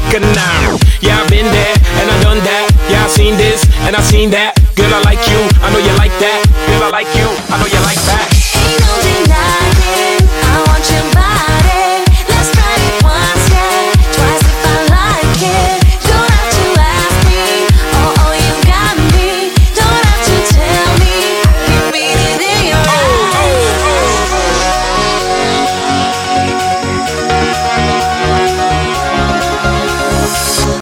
a now. Yeah, I've been there and I done that. Yeah, I seen this and I seen that. Girl, I like you, I know you like that. Girl, I like you, I know you like that. Ain't no denying.